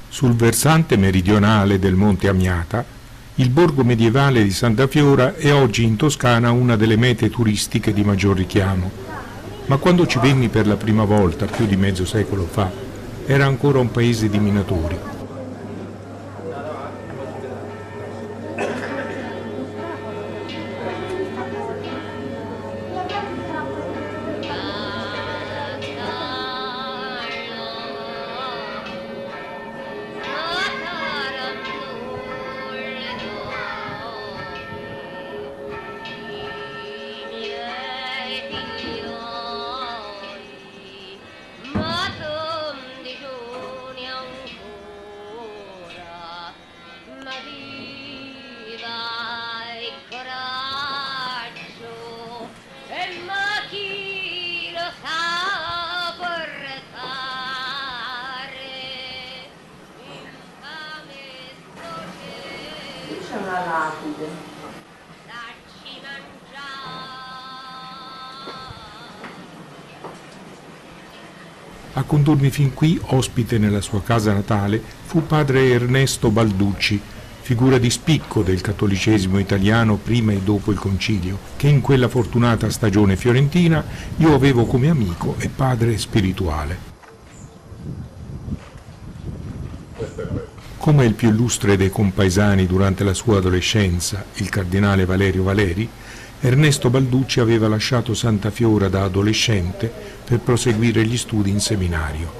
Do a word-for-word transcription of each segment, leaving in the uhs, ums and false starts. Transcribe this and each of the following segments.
Sul versante meridionale del Monte Amiata, il borgo medievale di Santa Fiora è oggi in Toscana una delle mete turistiche di maggior richiamo, ma quando ci venni per la prima volta, più di mezzo secolo fa, era ancora un paese di minatori. C'è una lapide. A condurmi fin qui, ospite nella sua casa natale, fu padre Ernesto Balducci, figura di spicco del cattolicesimo italiano prima e dopo il concilio, che in quella fortunata stagione fiorentina io avevo come amico e padre spirituale. Come il più illustre dei compaesani durante la sua adolescenza, il cardinale Valerio Valeri, Ernesto Balducci aveva lasciato Santa Fiora da adolescente per proseguire gli studi in seminario.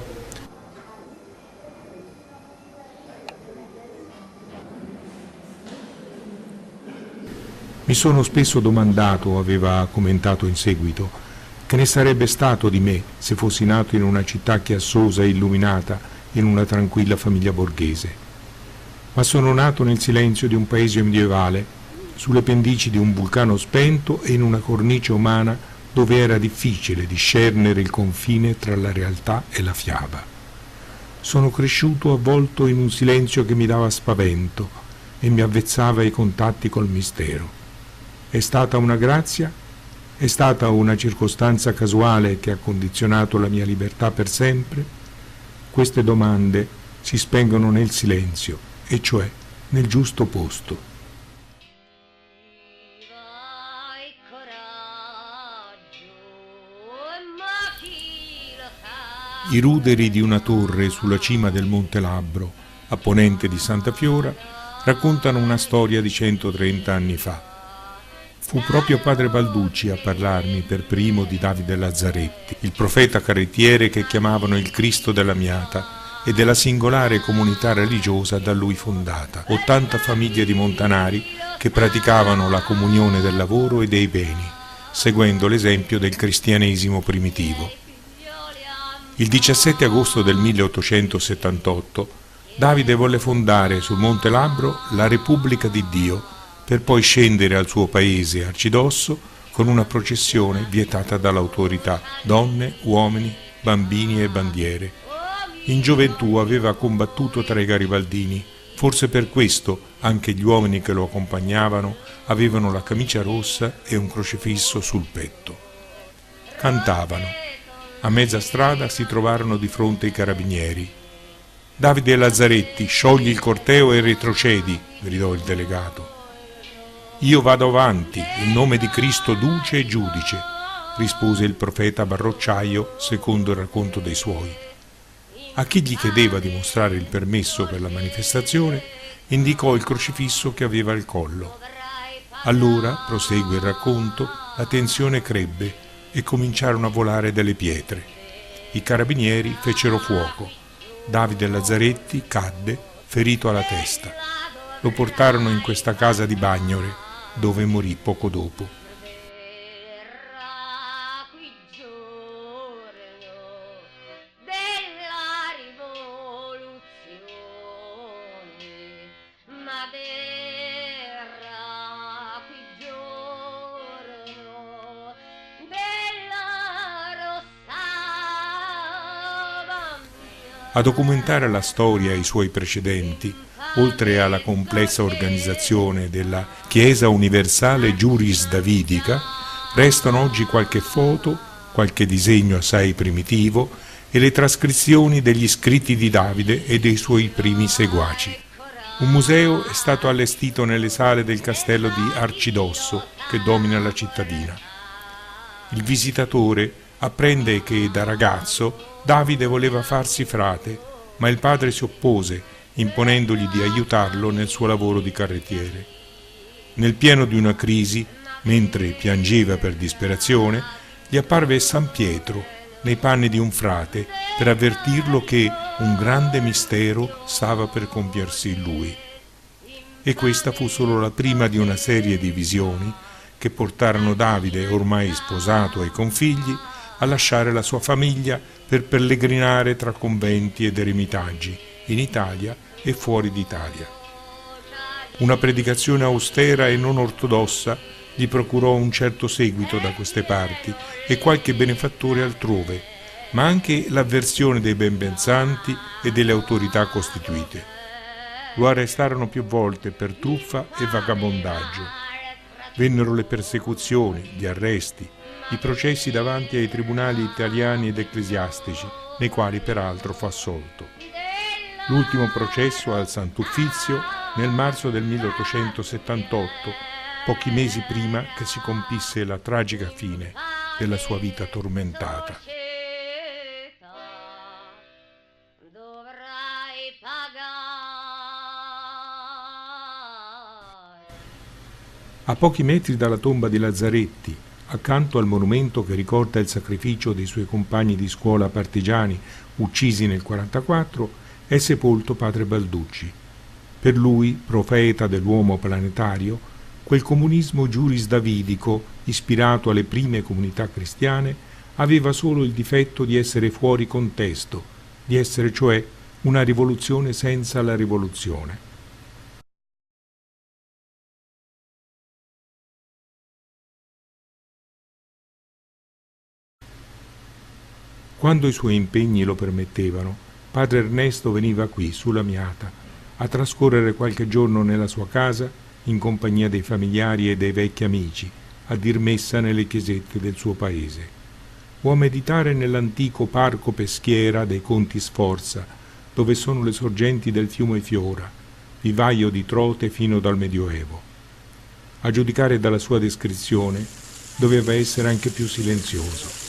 Mi sono spesso domandato, aveva commentato in seguito, che ne sarebbe stato di me se fossi nato in una città chiassosa e illuminata, in una tranquilla famiglia borghese. Ma sono nato nel silenzio di un paese medievale, sulle pendici di un vulcano spento e in una cornice umana dove era difficile discernere il confine tra la realtà e la fiaba. Sono cresciuto avvolto in un silenzio che mi dava spavento e mi avvezzava ai contatti col mistero. È stata una grazia? È stata una circostanza casuale che ha condizionato la mia libertà per sempre? Queste domande si spengono nel silenzio, e cioè nel giusto posto. I ruderi di una torre sulla cima del Monte Labbro, a ponente di Santa Fiora, raccontano una storia di centotrenta anni fa. Fu proprio padre Balducci a parlarmi per primo di Davide Lazzaretti, il profeta carrettiere che chiamavano il Cristo dell'Amiata, e della singolare comunità religiosa da lui fondata, ottanta famiglie di montanari che praticavano la comunione del lavoro e dei beni, seguendo l'esempio del cristianesimo primitivo. Il diciassette agosto del milleottocentosettantotto Davide volle fondare sul Monte Labbro la Repubblica di Dio, per poi scendere al suo paese Arcidosso con una processione vietata dall'autorità, donne, uomini, bambini e bandiere. In gioventù aveva combattuto tra i garibaldini, forse per questo anche gli uomini che lo accompagnavano avevano la camicia rossa e un crocifisso sul petto. Cantavano. A mezza strada si trovarono di fronte i carabinieri. «Davide Lazzaretti, sciogli il corteo e retrocedi», gridò il delegato. «Io vado avanti, in nome di Cristo Duce e Giudice», rispose il profeta Barrocciaio secondo il racconto dei suoi. A chi gli chiedeva di mostrare il permesso per la manifestazione, indicò il crocifisso che aveva al collo. Allora, prosegue il racconto, la tensione crebbe e cominciarono a volare delle pietre. I carabinieri fecero fuoco. Davide Lazzaretti cadde, ferito alla testa. Lo portarono in questa casa di Bagnore, dove morì poco dopo. A documentare la storia e i suoi precedenti, oltre alla complessa organizzazione della Chiesa Universale Juris Davidica, restano oggi qualche foto, qualche disegno assai primitivo e le trascrizioni degli scritti di Davide e dei suoi primi seguaci. Un museo è stato allestito nelle sale del castello di Arcidosso, che domina la cittadina. Il visitatore apprende che da ragazzo Davide voleva farsi frate, ma il padre si oppose, imponendogli di aiutarlo nel suo lavoro di carrettiere. Nel pieno di una crisi, mentre piangeva per disperazione, gli apparve San Pietro nei panni di un frate per avvertirlo che un grande mistero stava per compiersi in lui. E questa fu solo la prima di una serie di visioni che portarono Davide, ormai sposato e con figli, a lasciare la sua famiglia per pellegrinare tra conventi ed eremitaggi in Italia e fuori d'Italia. Una predicazione austera e non ortodossa gli procurò un certo seguito da queste parti e qualche benefattore altrove, ma anche l'avversione dei benpensanti e delle autorità costituite. Lo arrestarono più volte per truffa e vagabondaggio. Vennero le persecuzioni, gli arresti, i processi davanti ai tribunali italiani ed ecclesiastici, nei quali peraltro fu assolto. L'ultimo processo al Sant'Uffizio nel marzo del milleottocentosettantotto, pochi mesi prima che si compisse la tragica fine della sua vita tormentata. A pochi metri dalla tomba di Lazzaretti, accanto al monumento che ricorda il sacrificio dei suoi compagni di scuola partigiani uccisi nel quarantaquattro, è sepolto padre Balducci. Per lui, profeta dell'uomo planetario, quel comunismo giuris davidico, ispirato alle prime comunità cristiane, aveva solo il difetto di essere fuori contesto, di essere cioè una rivoluzione senza la rivoluzione. Quando i suoi impegni lo permettevano, padre Ernesto veniva qui, sulla Miata, a trascorrere qualche giorno nella sua casa in compagnia dei familiari e dei vecchi amici, a dir messa nelle chiesette del suo paese, o a meditare nell'antico parco peschiera dei Conti Sforza, dove sono le sorgenti del fiume Fiora, vivaio di trote fino dal Medioevo. A giudicare dalla sua descrizione, doveva essere anche più silenzioso.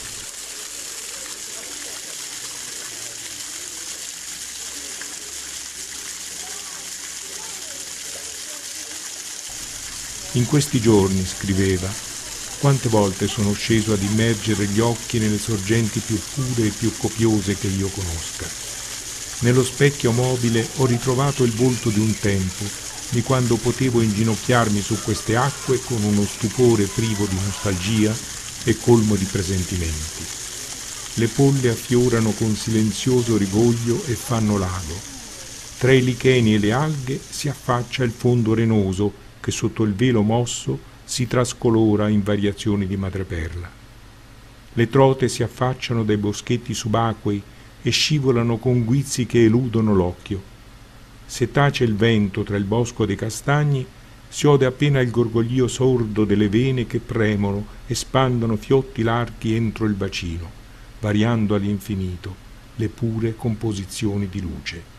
In questi giorni, scriveva, quante volte sono sceso ad immergere gli occhi nelle sorgenti più pure e più copiose che io conosca. Nello specchio mobile ho ritrovato il volto di un tempo, di quando potevo inginocchiarmi su queste acque con uno stupore privo di nostalgia e colmo di presentimenti. Le polle affiorano con silenzioso rigoglio e fanno lago. Tra i licheni e le alghe si affaccia il fondo renoso che sotto il velo mosso si trascolora in variazioni di madreperla. Le trote si affacciano dai boschetti subacquei e scivolano con guizzi che eludono l'occhio. Se tace il vento tra il bosco dei castagni, si ode appena il gorgoglio sordo delle vene che premono e spandono fiotti larghi entro il bacino, variando all'infinito le pure composizioni di luce.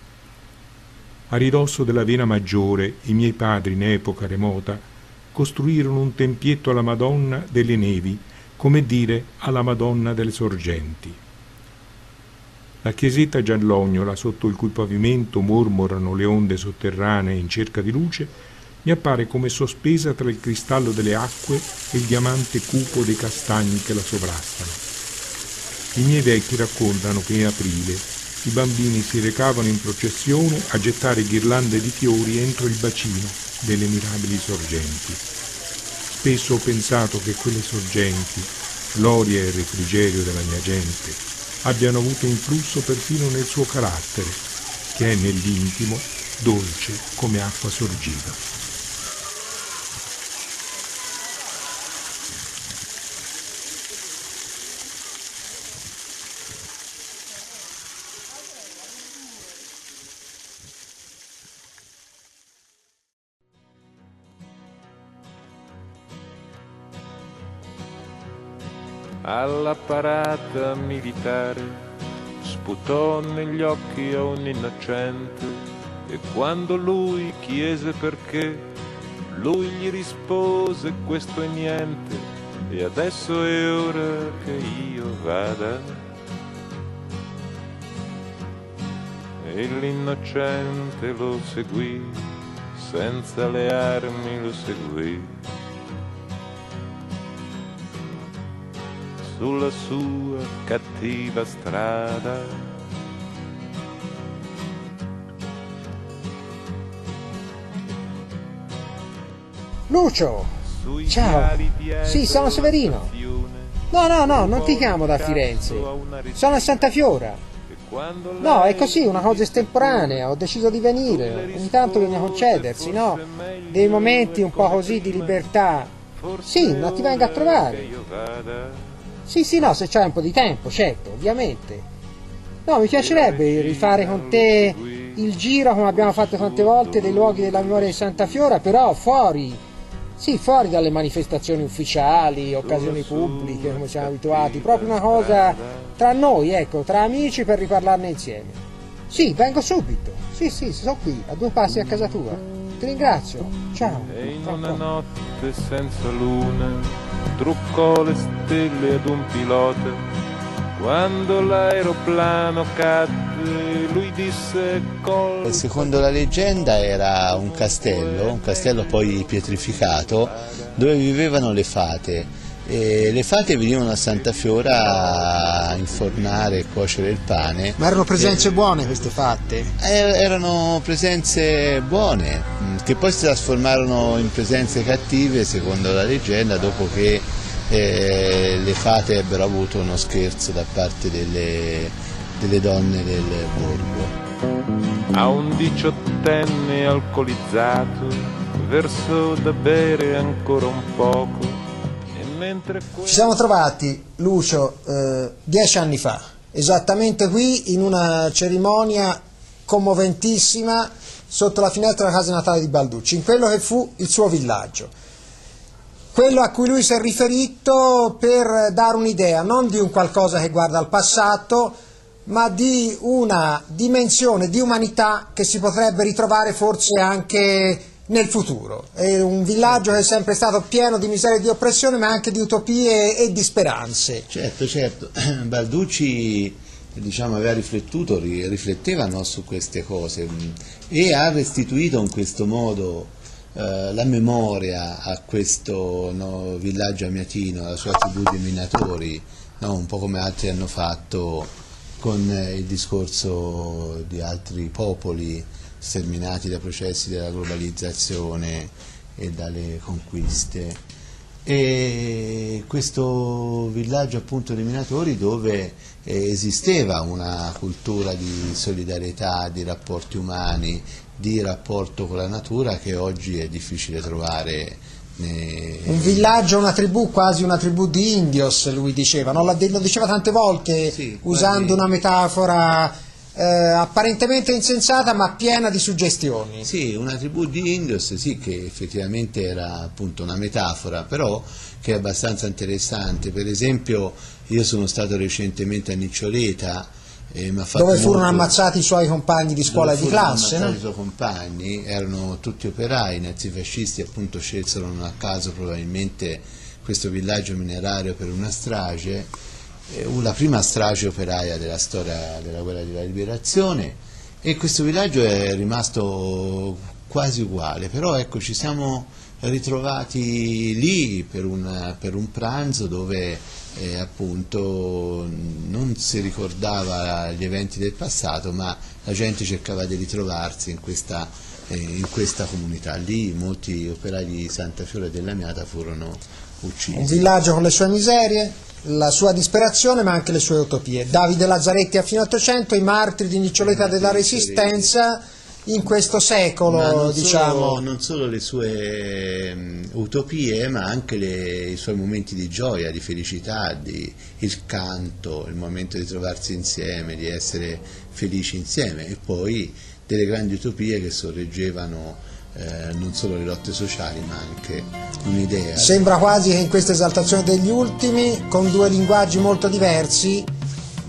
A ridosso della Vena Maggiore, i miei padri, in epoca remota, costruirono un tempietto alla Madonna delle Nevi, come dire alla Madonna delle Sorgenti. La chiesetta giallognola, sotto il cui pavimento mormorano le onde sotterranee in cerca di luce, mi appare come sospesa tra il cristallo delle acque e il diamante cupo dei castagni che la sovrastano. I miei vecchi raccontano che in aprile i bambini si recavano in processione a gettare ghirlande di fiori entro il bacino delle mirabili sorgenti. Spesso ho pensato che quelle sorgenti, gloria e refrigerio della mia gente, abbiano avuto influsso perfino nel suo carattere, che è nell'intimo dolce come acqua sorgiva. Alla parata militare sputò negli occhi a un innocente, e quando lui chiese perché, lui gli rispose: questo è niente, e adesso è ora che io vada. E l'innocente lo seguì, senza le armi lo seguì, sulla sua cattiva strada. Lucio, ciao, sì, sono Severino. No, no, no, non ti chiamo da Firenze, sono a Santa Fiora. No, è così, una cosa estemporanea, ho deciso di venire, ogni tanto bisogna concedersi, no? Dei momenti un po' così di libertà. Sì, non ti vengo a trovare. Sì, sì, no, se c'hai un po' di tempo, certo, ovviamente. No, mi piacerebbe rifare con te il giro, come abbiamo fatto tante volte, dei luoghi della memoria di Santa Fiora, però fuori. Sì, fuori dalle manifestazioni ufficiali, occasioni pubbliche, come siamo abituati, proprio una cosa tra noi, ecco, tra amici per riparlarne insieme. Sì, vengo subito. Sì, sì, sono qui, a due passi a casa tua. Ti ringrazio. Ciao. E in una notte senza luna truccò le stelle ad un pilota. Quando l'aeroplano cadde, lui disse col... Secondo la leggenda era un castello, un castello poi pietrificato, dove vivevano le fate. E le fate venivano a Santa Fiora a infornare e cuocere il pane. Ma erano presenze e... buone queste fate? Erano presenze buone, che poi si trasformarono in presenze cattive, secondo la leggenda, dopo che Eh, le fate ebbero avuto uno scherzo da parte delle, delle donne del borgo. A un diciottenne alcolizzato versò da bere ancora un poco, e mentre que... Ci siamo trovati, Lucio, eh, dieci anni fa, esattamente qui, in una cerimonia commoventissima sotto la finestra della casa natale di Balducci, in quello che fu il suo villaggio. Quello a cui lui si è riferito per dare un'idea non di un qualcosa che guarda al passato, ma di una dimensione di umanità che si potrebbe ritrovare forse anche nel futuro. È un villaggio che è sempre stato pieno di miseria e di oppressione, ma anche di utopie e di speranze. Certo, certo. Balducci, diciamo, aveva riflettuto, rifletteva, no, su queste cose e ha restituito in questo modo Uh, la memoria a questo, no, villaggio amiatino, alla sua tribù di minatori, no, un po' come altri hanno fatto con eh, il discorso di altri popoli sterminati dai processi della globalizzazione e dalle conquiste. E questo villaggio appunto dei minatori, dove eh, esisteva una cultura di solidarietà, di rapporti umani, di rapporto con la natura, che oggi è difficile trovare. Ne... Un villaggio, una tribù, quasi una tribù di indios, lui diceva, no? Lo diceva tante volte, sì, usando quasi una metafora eh, apparentemente insensata ma piena di suggestioni. Sì, una tribù di indios, sì, che effettivamente era appunto una metafora, però che è abbastanza interessante. Per esempio, io sono stato recentemente a Niccioleta, Eh, dove furono molto... ammazzati i suoi compagni di scuola e di classe, no? I suoi compagni erano tutti operai, i nazifascisti appunto scelsero non a caso probabilmente questo villaggio minerario per una strage, eh, la prima strage operaia della storia della guerra della liberazione, e questo villaggio è rimasto quasi uguale, però ecco, ci siamo ritrovati lì per un, per un pranzo dove Eh, appunto non si ricordava gli eventi del passato, ma la gente cercava di ritrovarsi in questa, eh, in questa comunità. Lì molti operai di Santa Fiora dell'Amiata furono uccisi. Un villaggio con le sue miserie, la sua disperazione, ma anche le sue utopie. Davide Lazzaretti a fine Ottocento, i martiri di Niccioleta della Resistenza in questo secolo, ma non diciamo. Solo, non solo le sue um, utopie, ma anche le, i suoi momenti di gioia, di felicità, di, il canto, il momento di trovarsi insieme, di essere felici insieme, e poi delle grandi utopie che sorreggevano eh, non solo le lotte sociali, ma anche un'idea. Sembra quasi che in questa esaltazione degli ultimi, con due linguaggi molto diversi,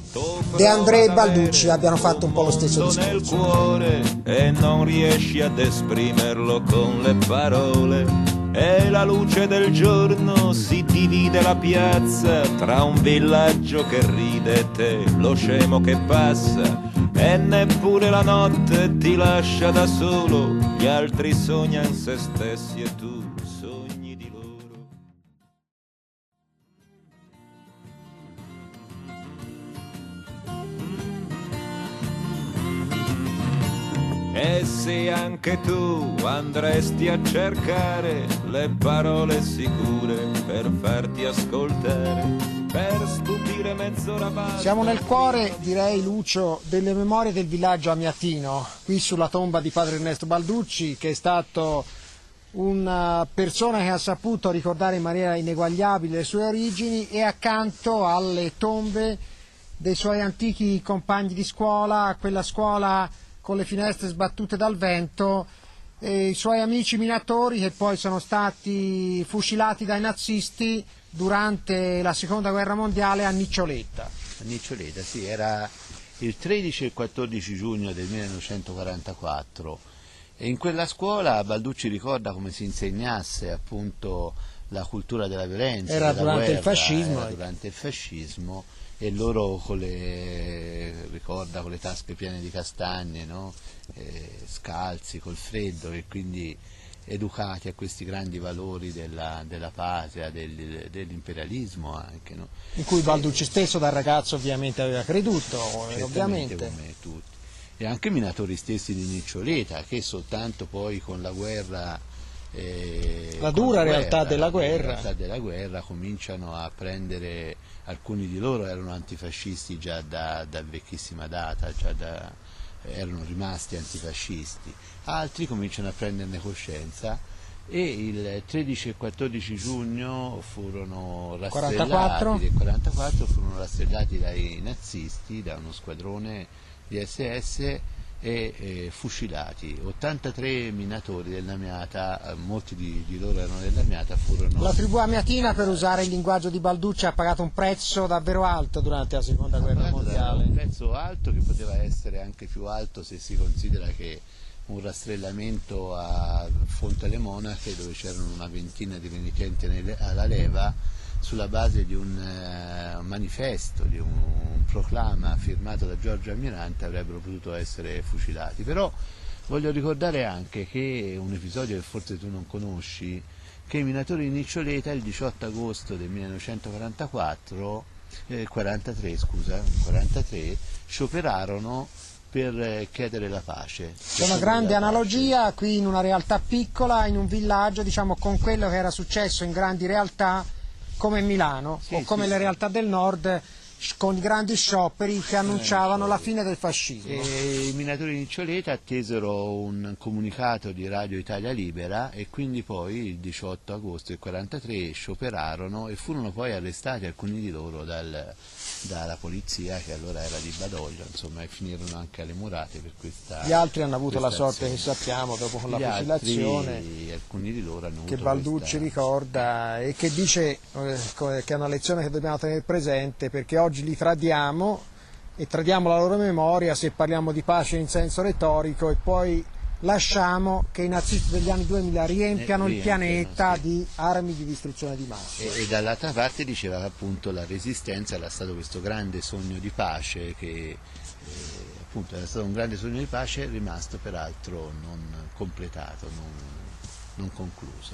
De André e Balducci abbiano fatto un po' lo stesso discorso. Nel cuore e non riesci ad esprimerlo con le parole. E la luce del giorno si divide la piazza tra un villaggio che ride e te, lo scemo che passa. E neppure la notte ti lascia da solo, gli altri sognano se stessi e tu sogni di loro. E se anche tu andresti a cercare le parole sicure per farti ascoltare, per stupire mezz'ora basta. Siamo nel cuore, direi Lucio, delle memorie del villaggio amiatino, qui sulla tomba di padre Ernesto Balducci, che è stato una persona che ha saputo ricordare in maniera ineguagliabile le sue origini, e accanto alle tombe dei suoi antichi compagni di scuola, quella scuola con le finestre sbattute dal vento, e i suoi amici minatori che poi sono stati fucilati dai nazisti durante la seconda guerra mondiale a Niccioletta. A Niccioletta, sì, era il tredici e il quattordici giugno del millenovecentoquarantaquattro, e in quella scuola Balducci ricorda come si insegnasse appunto la cultura della violenza, era della durante guerra, il fascismo, era durante il fascismo, e loro con le, ricorda, con le tasche piene di castagne, no? eh, scalzi, col freddo, e quindi educati a questi grandi valori della, della patria, del, dell'imperialismo anche. No? In cui Balducci stesso da ragazzo ovviamente aveva creduto, ovviamente. ovviamente. Come tutti. E anche i minatori stessi di Niccioleta, che soltanto poi con la guerra, eh, la dura la realtà guerra, della guerra. La realtà della guerra cominciano a prendere, alcuni di loro erano antifascisti già da, da vecchissima data, già da, erano rimasti antifascisti, altri cominciano a prenderne coscienza, e il tredici e quattordici giugno furono rastrellati, quarantaquattro del quarantaquattro furono rastrellati dai nazisti, da uno squadrone di esse esse, e eh, fucilati. ottantatré minatori del Lamiata, molti di, di loro erano del Lamiata, furono... La tribù amiatina, per usare il linguaggio di Balducci, ha pagato un prezzo davvero alto durante la seconda guerra mondiale. Un prezzo alto, che poteva essere anche più alto se si considera che un rastrellamento a Fonte alle Monache, dove c'erano una ventina di penitenti alla leva, sulla base di un uh, manifesto, di un proclama firmato da Giorgio Almirante, avrebbero potuto essere fucilati. Però voglio ricordare anche che un episodio che forse tu non conosci, che i minatori di Niccioleta il diciotto agosto del millenovecentoquarantaquattro, eh, quarantatré, scusa, quarantatré, scioperarono per chiedere la pace. C'è una grande analogia qui in una realtà piccola, in un villaggio, diciamo, con quello che era successo in grandi realtà come Milano, sì, o come sì, le realtà del nord, con i grandi scioperi che annunciavano la fine del fascismo. E i minatori di Niccioleta attesero un comunicato di Radio Italia Libera, e quindi poi il diciotto agosto del quarantatré scioperarono, e furono poi arrestati alcuni di loro dal, dalla polizia, che allora era di Badoglio, insomma, e finirono anche alle murate per questa. Gli altri hanno avuto la sorte azione. Che sappiamo dopo con la Gli fucilazione, altri, alcuni di loro hanno che avuto Balducci questa... ricorda, e che dice eh, che è una lezione che dobbiamo tenere presente, perché oggi li tradiamo, e tradiamo la loro memoria se parliamo di pace in senso retorico, e poi lasciamo che i nazisti degli anni duemila riempiano eh, il pianeta sì. di armi di distruzione di massa. E, e dall'altra parte diceva che appunto la resistenza era stato questo grande sogno di pace, che eh, appunto era stato un grande sogno di pace, rimasto peraltro non completato, non, non concluso.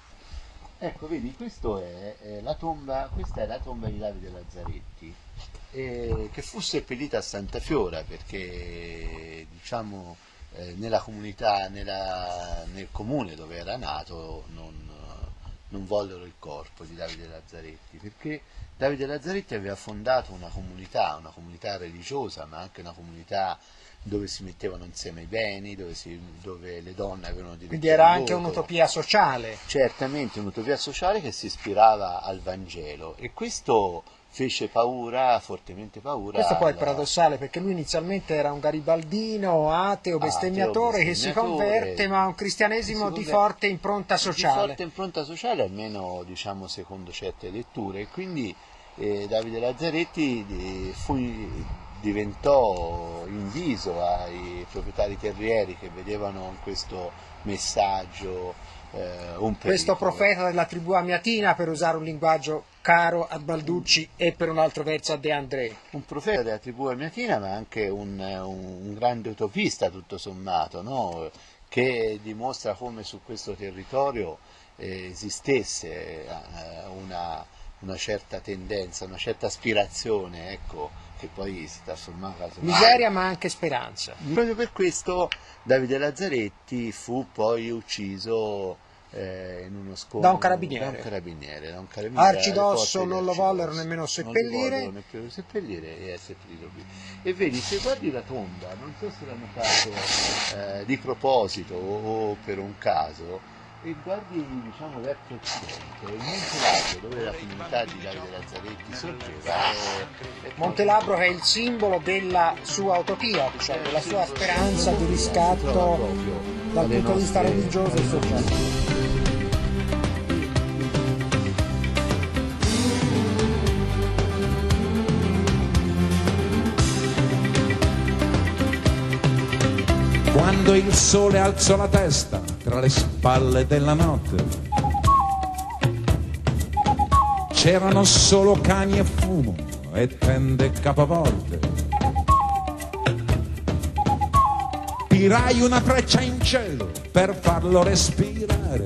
Ecco, vedi, questo è, è la tomba, questa è la tomba di Davide Lazzaretti, eh, che fu seppellita a Santa Fiora, perché diciamo eh, nella comunità, nella, nel comune dove era nato, non, non vollero il corpo di Davide Lazzaretti, perché Davide Lazzaretti aveva fondato una comunità, una comunità religiosa, ma anche una comunità dove si mettevano insieme i beni, dove, si, dove le donne avevano diritto. Quindi era anche un'utopia sociale. Certamente un'utopia sociale che si ispirava al Vangelo, e questo fece paura, fortemente paura. Questo poi alla... è paradossale, perché lui inizialmente era un garibaldino, ateo, bestemmiatore, ateo, bestemmiatore che si converte, ma a un cristianesimo di forte impronta sociale. Di forte impronta sociale, almeno diciamo secondo certe letture, e quindi eh, Davide Lazzaretti eh, fu diventò inviso ai proprietari terrieri che vedevano in questo messaggio eh, un pericolo. Questo profeta della tribù amiatina, per usare un linguaggio caro a Balducci e per un altro verso a De André. Un profeta della tribù amiatina, ma anche un, un, un grande utopista tutto sommato, no? Che dimostra come su questo territorio eh, esistesse eh, una, una certa tendenza, una certa aspirazione, ecco, che poi si trasformava in miseria ma anche speranza. Proprio per questo Davide Lazzaretti fu poi ucciso eh, in uno scontro da un carabiniere. Da un carabiniere, da un carabiniere Arcidosso non lo vollero nemmeno seppellire. Non lo vollero seppellire e è seppellito qui. E vedi, se guardi la tomba, non so se l'hanno fatto eh, di proposito o, o per un caso, e guardi, diciamo, verso occidente, il Monte Labro, dove la comunità di Davide Lazzaretti sorgeva. È, è Montelabro che è il simbolo della sua utopia, diciamo, della sua speranza di riscatto dal punto di vista religioso e sociale. Quando il sole alzò la testa tra le spalle della notte, c'erano solo cani e fumo e tende capovolte. Tirai una freccia in cielo per farlo respirare.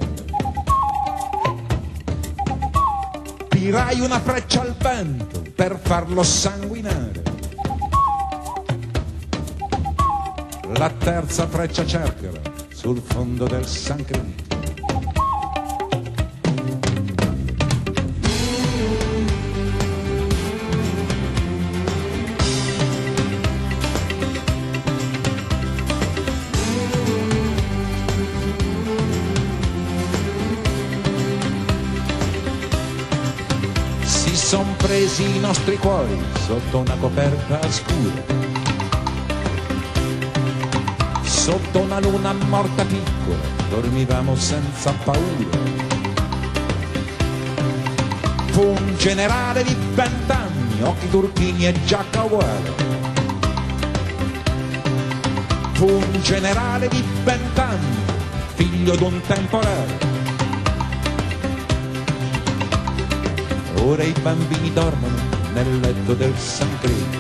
Tirai una freccia al vento per farlo sanguinare. La terza freccia cercherà sul fondo del San Cristo. Si son presi i nostri cuori sotto una coperta scura, sotto una luna morta piccola, dormivamo senza paura. Fu un generale di vent'anni, occhi turchini e giacca uguale. Fu un generale di vent'anni, figlio d'un temporale. Ora i bambini dormono nel letto del San Cristo.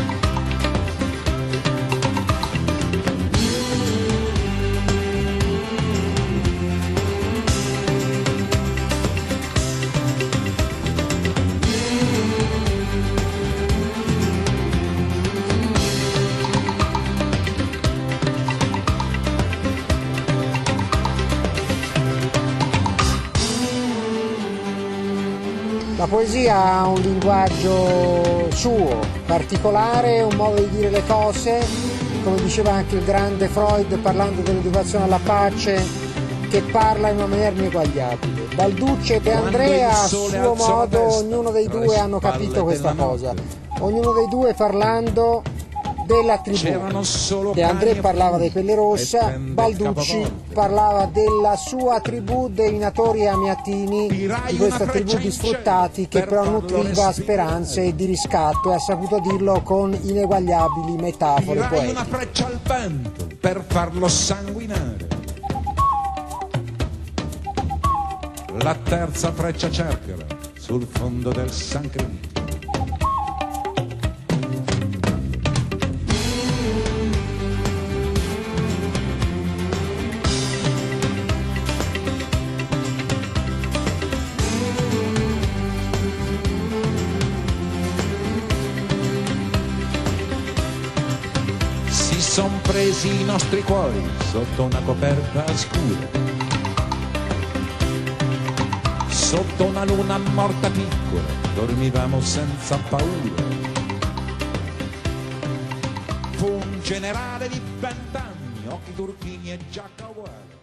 La poesia ha un linguaggio suo, particolare, un modo di dire le cose, come diceva anche il grande Freud parlando dell'educazione alla pace, che parla in una maniera ineguagliabile. Balducci e De André a suo modo, ognuno dei due hanno capito questa cosa, ognuno dei due parlando della tribù. De André parlava dei Pelle Rossa, Balducci parlava della sua tribù dei minatori amiatini, di questa tribù di sfruttati che però nutriva speranze e di riscatto, e ha saputo dirlo con ineguagliabili metafore poetiche. Una freccia al vento per farlo sanguinare. La terza freccia cercherà sul fondo del San Cristo. Son presi i nostri cuori sotto una coperta scura, sotto una luna morta piccola, dormivamo senza paura. Fu un generale di vent'anni, occhi turchini e giacca uguale.